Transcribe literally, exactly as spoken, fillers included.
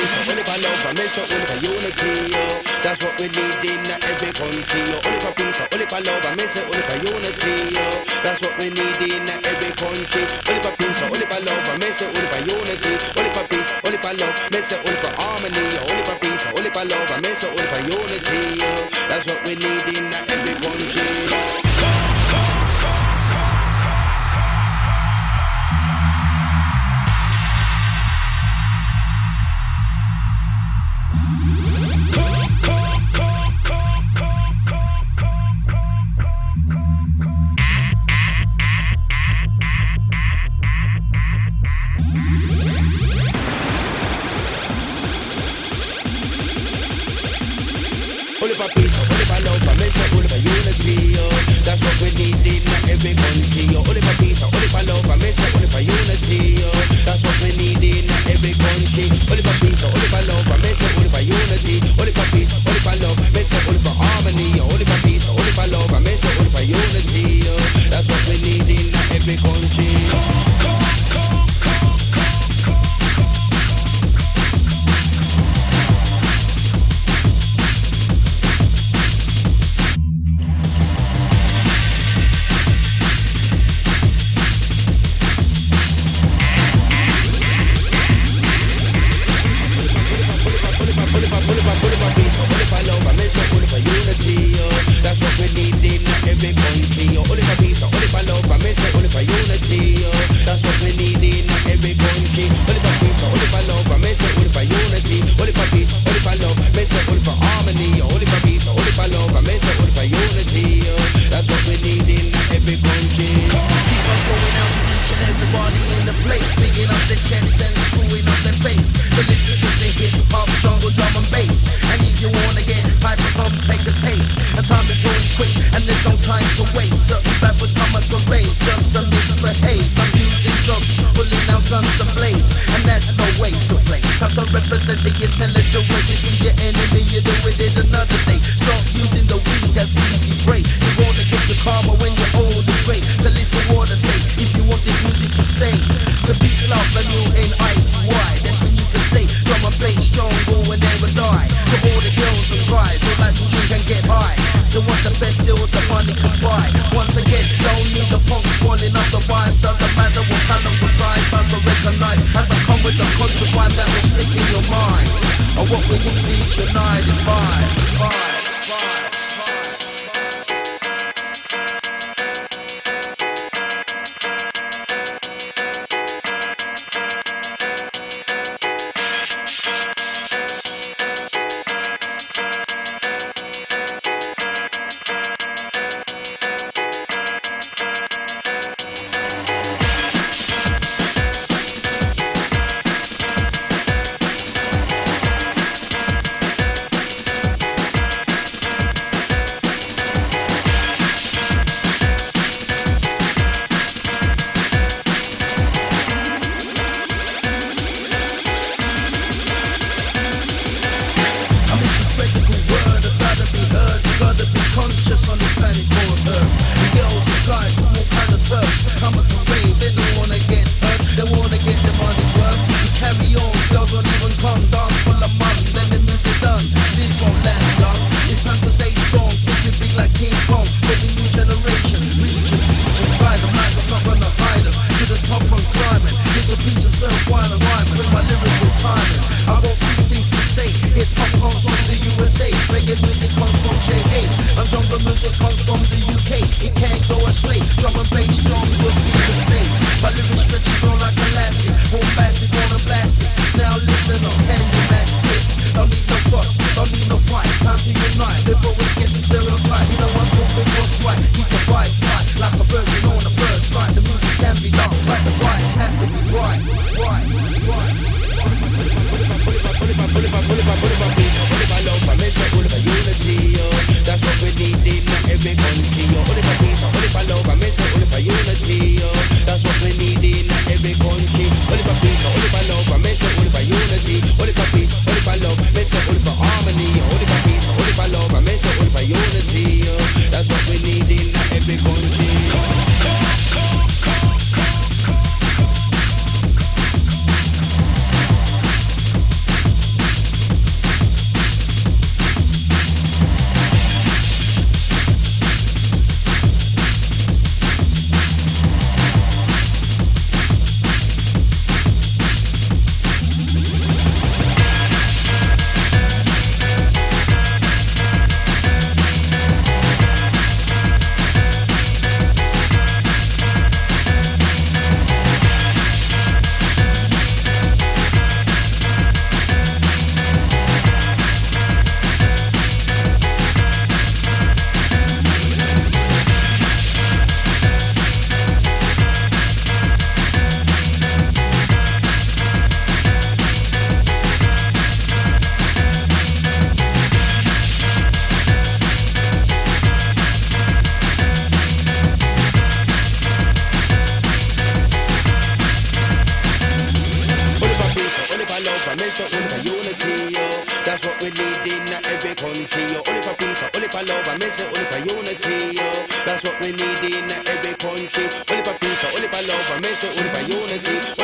peace, only for love, and me say only for unity, yo. That's what we need in every country, yo. Only for peace, only for love, and me say only for unity, yo. That's what we need in every country. Only for peace, only for love, and me say only for unity. Only for peace, only for love, me say only for harmony, yo. Only for peace, only for love, and me say only for unity, yo. That's what we need in every country. Only for peace, only for love, and me say only for unity, yo. That's what we need in every country, yo. Only for peace, only for love, and me say only for unity, yo. That's what we need in every country. Only for peace, only for love, and me say only for unity. Only for peace, only for love, me say only for harmony, yo. Only for peace, only for love, and me say only for unity, yo. That's what we need in every country. me say only for unity, yo. That's what we need in every country, yo. Only for peace, only for love, and me say only for unity, yo. That's what we need in every country. Only for peace, only for love, and me say only for unity.